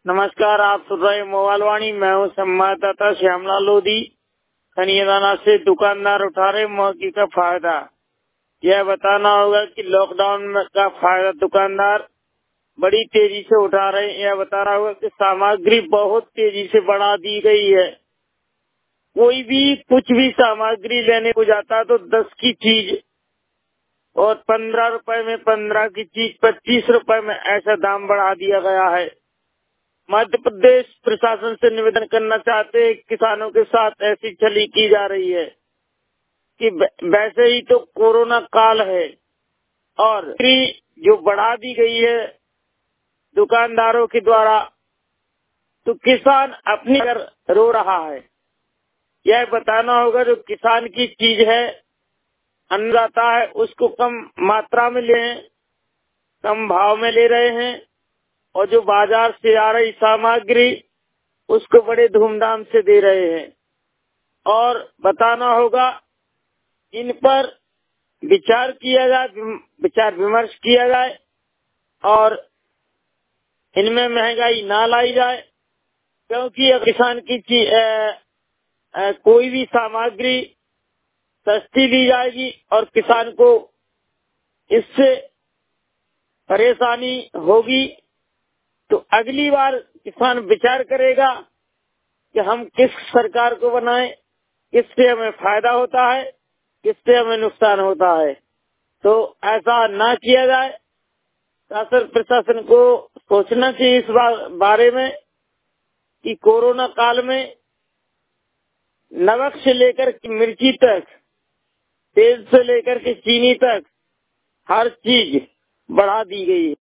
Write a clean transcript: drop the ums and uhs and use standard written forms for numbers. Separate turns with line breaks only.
नमस्कार, आप सुन रहे मोबाइल वाणी। मैं हूँ संवाददाता श्यामलाल लोधी। खनियादाना से दुकानदार उठा रहे मौके का फायदा। यह बताना होगा कि लॉकडाउन का फायदा दुकानदार बड़ी तेजी से उठा रहे हैं। यह बताना होगा कि सामग्री बहुत तेजी से बढ़ा दी गई है। कोई भी कुछ भी सामग्री लेने को जाता है तो 10 की चीज और 15 रुपए में, 15 की चीज 25 रुपए में, ऐसा दाम बढ़ा दिया गया है। मध्य प्रदेश प्रशासन से निवेदन करना चाहते हैं, किसानों के साथ ऐसी छली की जा रही है कि वैसे ही तो कोरोना काल है और जो बढ़ा दी गई है दुकानदारों के द्वारा, तो किसान अपनी घर रो रहा है। यह बताना होगा जो किसान की चीज है, अन्नदाता है, उसको कम मात्रा में ले, कम भाव में ले रहे हैं और जो बाजार से आ रही सामग्री उसको बड़े धूमधाम से दे रहे हैं। और बताना होगा इन पर विचार किया जाए, विचार विमर्श किया जाए और इनमें महंगाई ना लाई जाए, क्योंकि किसान की कोई भी सामग्री सस्ती दी जाएगी और किसान को इससे परेशानी होगी। तो अगली बार किसान विचार करेगा कि हम किस सरकार को बनाएं, किससे हमें फायदा होता है, किससे हमें नुकसान होता है। तो ऐसा ना किया जाए। शासन प्रशासन को सोचना चाहिए इस बारे में कि कोरोना काल में नमक से लेकर के मिर्ची तक, तेल से लेकर के चीनी तक हर चीज बढ़ा दी गई है।